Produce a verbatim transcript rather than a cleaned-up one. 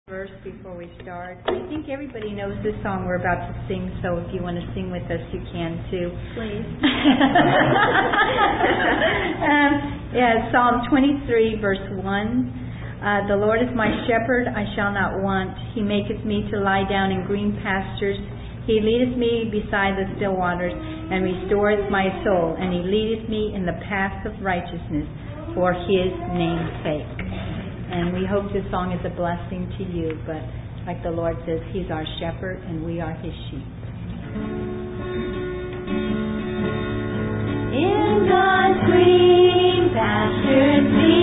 Verse before we start. I think everybody knows this song we're about to sing, so if you want to sing with us, you can too. Please. um, yeah, Psalm twenty-three, verse one. Uh, the Lord is my shepherd, I shall not want. He maketh me to lie down in green pastures. He leadeth me beside the still waters, and restoreth my soul. And He leadeth me in the paths of righteousness for His name's sake. And we hope this song is a blessing to you. But like the Lord says, He's our shepherd and we are His sheep. In God's green pastures